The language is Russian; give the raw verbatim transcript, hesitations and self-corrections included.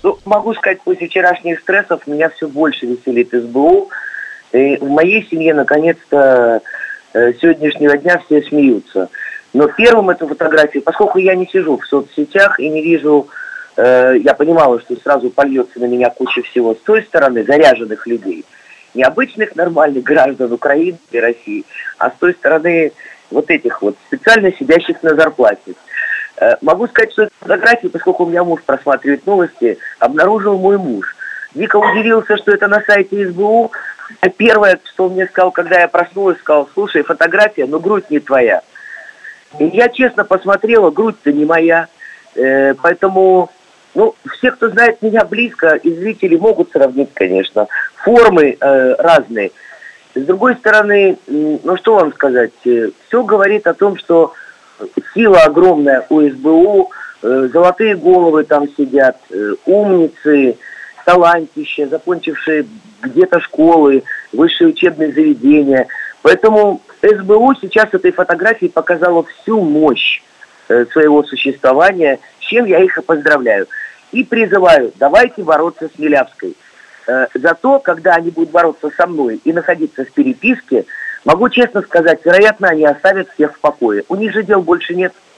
Ну, могу сказать, после вчерашних стрессов меня все больше веселит СБУ. И в моей семье, наконец-то, с сегодняшнего дня все смеются. Но первым эту фотографию, поскольку я не сижу в соцсетях и не вижу, э, я понимала, что сразу польется на меня куча всего с той стороны заряженных людей. Не обычных нормальных граждан Украины и России, а с той стороны вот этих вот специально сидящих на зарплате. Э, могу сказать, что эту фотографию, поскольку у меня муж просматривает новости, обнаружил мой муж. Дико удивился, что это на сайте СБУ. Первое, что он мне сказал, когда я проснулась, сказал: слушай, фотография, но грудь не твоя. И я честно посмотрела, грудь-то не моя. Э, поэтому, ну, все, кто знает меня близко, и зрители могут сравнить, конечно. Формы э, разные. С другой стороны, ну что вам сказать, все говорит о том, что сила огромная у СБУ, э, золотые головы там сидят, э, умницы, талантища, закончившие где-то школы, высшие учебные заведения. Поэтому СБУ сейчас этой фотографией показала всю мощь э, своего существования, с чем я их и поздравляю. И призываю, давайте бороться с Милявской. Э, зато, когда они будут бороться со мной и находиться в переписке, могу честно сказать, вероятно, они оставят всех в покое. У них же дел больше нет.